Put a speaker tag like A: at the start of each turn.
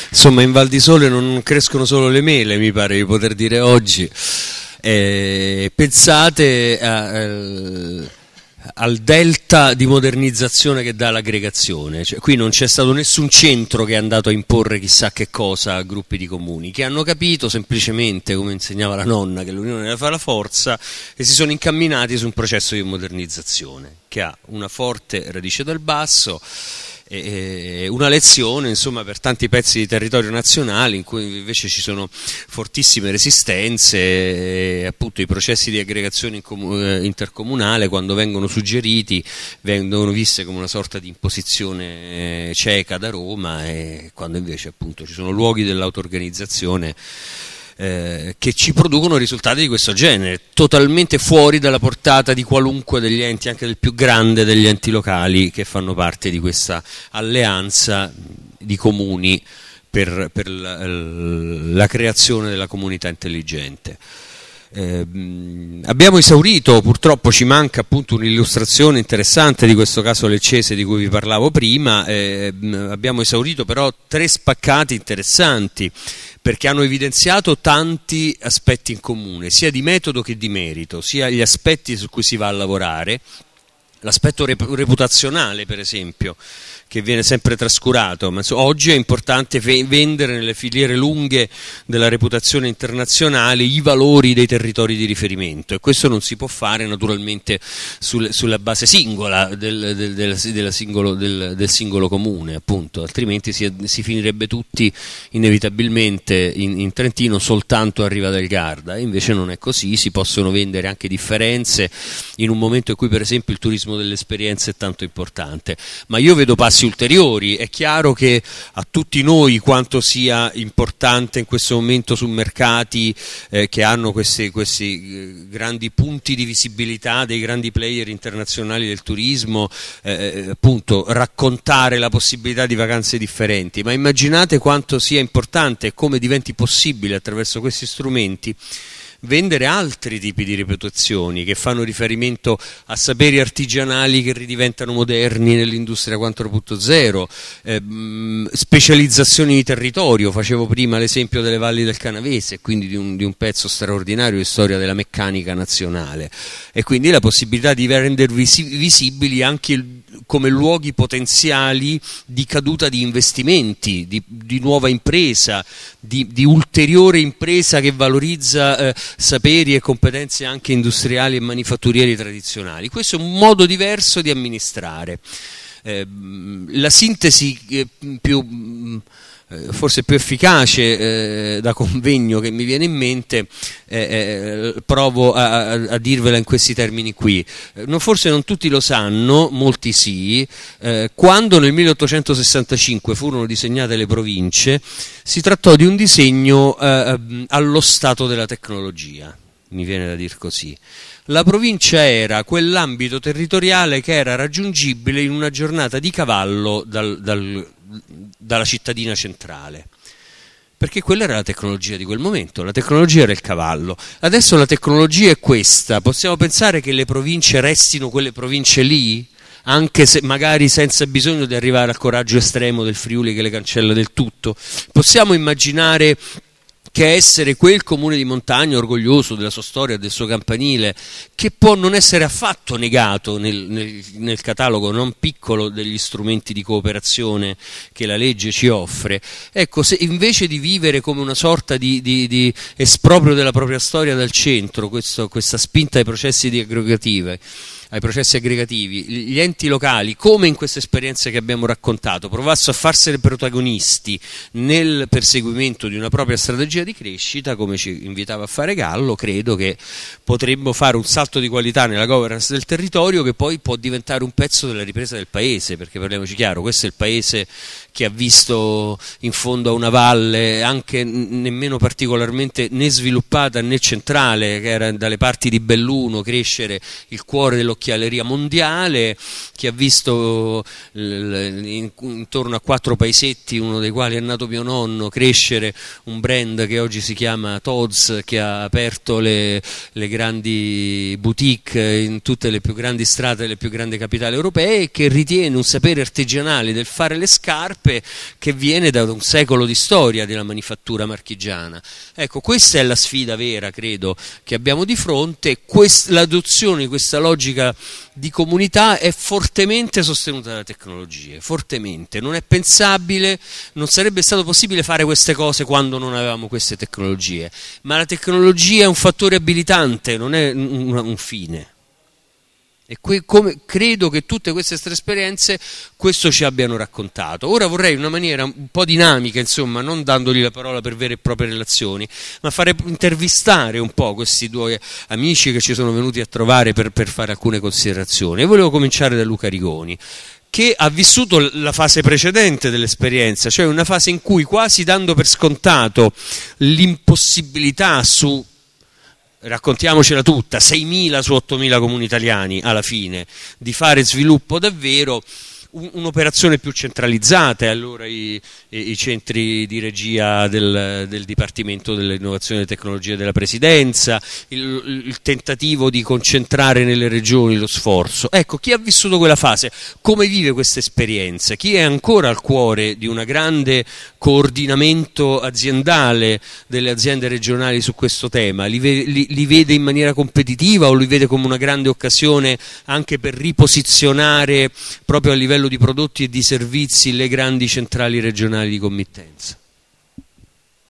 A: insomma in Val di Sole non crescono solo le mele, mi pare di poter dire oggi. Pensate al delta di modernizzazione che dà l'aggregazione, cioè, qui non c'è stato nessun centro che è andato a imporre chissà che cosa a gruppi di comuni, che hanno capito semplicemente, come insegnava la nonna, che l'unione fa la forza, e si sono incamminati su un processo di modernizzazione che ha una forte radice dal basso, una lezione insomma per tanti pezzi di territorio nazionale in cui invece ci sono fortissime resistenze, e appunto i processi di aggregazione intercomunale, quando vengono suggeriti, vengono viste come una sorta di imposizione cieca da Roma, e quando invece appunto ci sono luoghi dell'auto-organizzazione che ci producono risultati di questo genere, totalmente fuori dalla portata di qualunque degli enti, anche del più grande degli enti locali che fanno parte di questa alleanza di comuni per la creazione della comunità intelligente. Abbiamo esaurito, purtroppo ci manca appunto un'illustrazione interessante di questo caso leccese di cui vi parlavo prima, abbiamo esaurito però 3 spaccati interessanti, perché hanno evidenziato tanti aspetti in comune, sia di metodo che di merito, sia gli aspetti su cui si va a lavorare, l'aspetto reputazionale per esempio, che viene sempre trascurato, ma oggi è importante vendere nelle filiere lunghe della reputazione internazionale i valori dei territori di riferimento, e questo non si può fare naturalmente sulla base singola del singolo comune, appunto, altrimenti si finirebbe tutti inevitabilmente in Trentino soltanto a Riva del Garda, e invece non è così, si possono vendere anche differenze in un momento in cui per esempio il turismo dell'esperienza è tanto importante. Ma io vedo passi ulteriori. È chiaro che a tutti noi quanto sia importante in questo momento su mercati che hanno questi grandi punti di visibilità dei grandi player internazionali del turismo, appunto raccontare la possibilità di vacanze differenti, ma immaginate quanto sia importante e come diventi possibile attraverso questi strumenti vendere altri tipi di reputazioni che fanno riferimento a saperi artigianali che ridiventano moderni nell'industria 4.0, specializzazioni di territorio. Facevo prima l'esempio delle valli del Canavese, quindi di un pezzo straordinario di storia della meccanica nazionale, e quindi la possibilità di rendere visibili anche come luoghi potenziali di caduta di investimenti, di nuova impresa, di ulteriore impresa che valorizza saperi e competenze anche industriali e manifatturieri tradizionali. Questo è un modo diverso di amministrare. La sintesi forse più efficace da convegno che mi viene in mente, provo a dirvela in questi termini qui. Forse non tutti lo sanno, molti sì, quando nel 1865 furono disegnate le province, si trattò di un disegno allo stato della tecnologia, mi viene da dir così. La provincia era quell'ambito territoriale che era raggiungibile in una giornata di cavallo dalla cittadina centrale, perché quella era la tecnologia di quel momento, la tecnologia era il cavallo. Adesso la tecnologia è questa, possiamo pensare che le province restino quelle province lì, anche se magari senza bisogno di arrivare al coraggio estremo del Friuli che le cancella del tutto. Possiamo immaginare che essere quel comune di montagna orgoglioso della sua storia, del suo campanile, che può non essere affatto negato nel catalogo non piccolo degli strumenti di cooperazione che la legge ci offre. Ecco, se invece di vivere come una sorta di esproprio della propria storia dal centro, questa spinta ai processi aggregativi, gli enti locali, come in queste esperienze che abbiamo raccontato, provassero a farsene protagonisti nel perseguimento di una propria strategia di crescita, come ci invitava a fare Gallo, credo che potremmo fare un salto di qualità nella governance del territorio che poi può diventare un pezzo della ripresa del paese, perché parliamoci chiaro, questo è il paese che ha visto in fondo a una valle anche nemmeno particolarmente né sviluppata né centrale, che era dalle parti di Belluno, crescere il cuore dell'Occhiello occhialeria mondiale, chi ha visto intorno a 4 paesetti, uno dei quali è nato mio nonno, crescere un brand che oggi si chiama Tod's, che ha aperto le grandi boutique in tutte le più grandi strade delle più grandi capitali europee, e che ritiene un sapere artigianale del fare le scarpe che viene da un secolo di storia della manifattura marchigiana. Ecco, questa è la sfida vera, credo, che abbiamo di fronte. L'adozione di questa logica di comunità è fortemente sostenuta dalle tecnologie, fortemente. Non è pensabile, non sarebbe stato possibile fare queste cose quando non avevamo queste tecnologie, ma la tecnologia è un fattore abilitante, non è un fine. E credo che tutte queste esperienze questo ci abbiano raccontato. Ora vorrei, in una maniera un po' dinamica, insomma, non dandogli la parola per vere e proprie relazioni, ma fare intervistare un po' questi 2 amici che ci sono venuti a trovare per fare alcune considerazioni. E volevo cominciare da Luca Rigoni, che ha vissuto la fase precedente dell'esperienza, cioè una fase in cui, quasi dando per scontato l'impossibilità su, raccontiamocela tutta, 6.000 su 8.000 comuni italiani alla fine, di fare sviluppo davvero, un'operazione più centralizzata, e allora i centri di regia del Dipartimento dell'Innovazione e Tecnologia della Presidenza, il tentativo di concentrare nelle regioni lo sforzo. Ecco, chi ha vissuto quella fase, come vive questa esperienza? Chi è ancora al cuore di un grande coordinamento aziendale delle aziende regionali su questo tema? Li vede in maniera competitiva, o li vede come una grande occasione anche per riposizionare proprio a livello di prodotti e di servizi le grandi centrali regionali di committenza?